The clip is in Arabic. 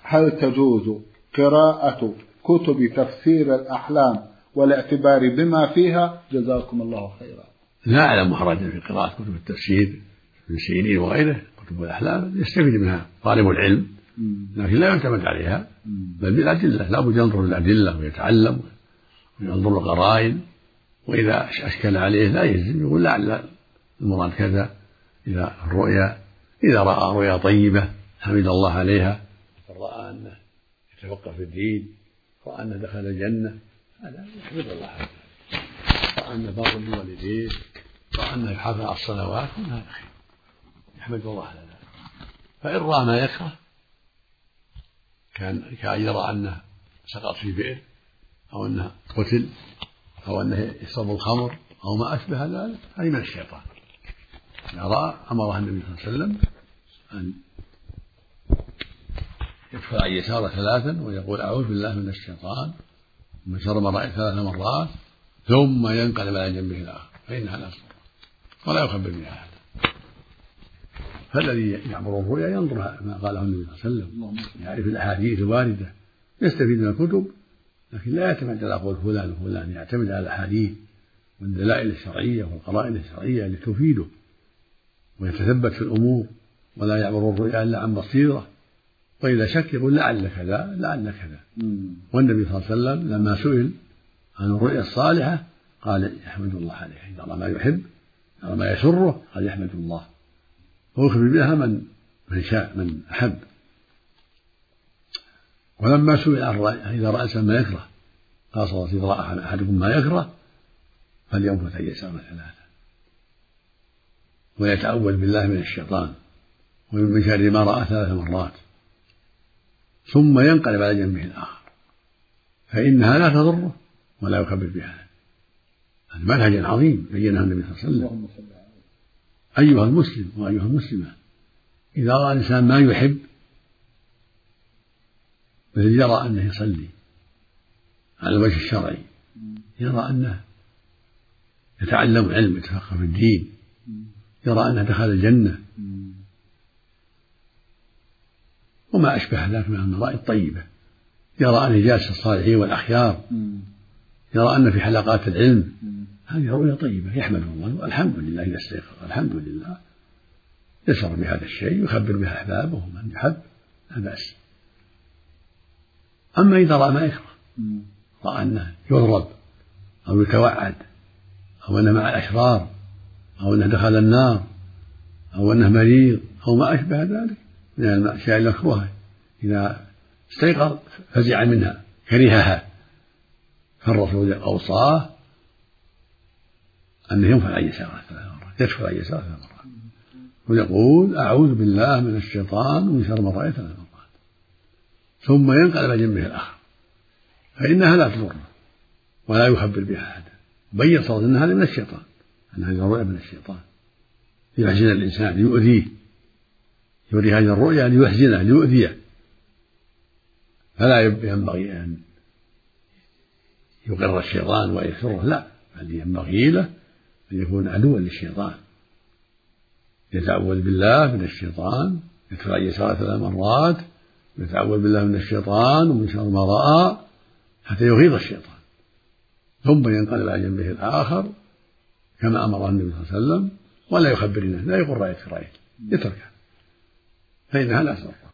هل تجوز قراءة كتب تفسير الأحلام والاعتبار بما فيها؟ جزاكم الله خيرا. لا أعلم حرجا في قراءة كتب التفسير من سيرين وغيره. كتب الأحلام يستفيد منها طالب العلم، لكن لا يعتمد عليها، بل بالأدلة. لا بد ينظر الأدلة ويتعلم وينظر القرائن، وإذا أشكل عليه لا يجزم، يقول لعل المراد كذا. إذا الرؤيا إذا رأى رؤيا طيبة حمد الله عليها، رأى أنه يتفقه في الدين، رأى أنه دخل الجنة، هذا يحمد الله عليه. رأى أنه بار بوالديه، رأى أنه يحافظ على الصلوات، كل هذا خير، يحمد الله على ذلك. فإن رأى ما يكره كأن يرى أنه سقط في بئر، أو أنه قتل، أو أنه يشرب الخمر، أو ما أشبه ذلك، هذه من الشيطان. إذا رأى أمره النبي صلى الله عليه وسلم أن يدخل عن يساره 3 ويقول أعوذ بالله من الشيطان ومن شر ما رأيت 3 مرات، ثم ينقلب على جنبه الآخر، فإنها لا تضر ولا يخبر بها أحد. فالذي يعبر الرؤيا ينظر ما قاله النبي صلى الله عليه وسلم، يعرف الأحاديث الواردة، يستفيد من الكتب، لكن لا يعتمد على قول فلان وفلان، يعتمد على الأحاديث والدلائل الشرعية والقرائن الشرعية التي تفيده، ويتثبت في الأمور، ولا يعبر الرؤيا إلا عن بصيرة. وإذا شك يقول لعل كذا لعل كذا. والنبي صلى الله عليه وسلم لما سئل عن الرؤيا الصالحة قال يحمد الله عليها، إذا رأى ما يحب، يرى ما يسره، قال يحمد الله، ويخبر بها من شاء من أحب. ولما سئل عن الرؤيا إذا رأى ما يكره قال صلى الله عليه وسلم: إذا رأى أحدكم ما يكره فلينفث عن يساره 3، ويتأول بالله من الشيطان ومن شر ما رأى 3 مرات، ثم ينقلب على جنبه الآخر، فإنها لا تضره ولا يخبر بها. هذا منهج عظيم بينه النبي صلى الله عليه وسلم. أيها المسلم وأيها المسلمة، إذا رأى الإنسان ما يحب، مثل يرى أنه يصلي على الوجه الشرعي، يرى أنه يتعلم علم، يتفقه في الدين، يرى أنه دخل الجنة، وما أشبه ذلك من المرائي الطيبة، يرى أنه جالس الصالحين والأخيار، يرى أن في حلقات العلم، هذه رؤيا طيبة، يحمد الله الحمد لله إذا استيقظ، الحمد لله، يشعر بهذا الشيء، يخبر به أحبابه من يحب، لا بأس. أما إذا رأى ما يكره، رأى أنه يضرب أو يتوعد، أو أنه مع الأشرار، أو أنه دخل النار، أو أنه مريض، أو ما أشبه ذلك من الأشياء المكروهة، إذا استيقظ فزع منها كرهها، فالرسول أوصاه أنه ينفث عن يساره 3 مرات، يدخل عن يساره 3 مرات، ويقول أعوذ بالله من الشيطان ومن شر ما رأيت 3 مرات، ثم ينقلب جنبه الآخر، فإنها لا تضر ولا يخبر بها أحد. بين صوت أن هذا من الشيطان، أن هذه الرؤيا من الشيطان يحزن الإنسان، يؤذيه، يري هذه الرؤيا ليحزنه ليؤذيه، فلا ينبغي أن يقر الشيطان ويكسره، لا، بل ينبغي له أن يكون عدوا للشيطان، يتعوذ بالله من الشيطان، يدخل عن يساره 3 مرات، يتعوذ بالله من الشيطان ومن شر ما رأى، حتى يغيظ الشيطان، ثم ينقلب على جنبه الآخر كما أمر النبي صلى الله عليه وسلم، ولا يخبر الناس، لا يقول رأيت يتركها، فإنها لا تضر.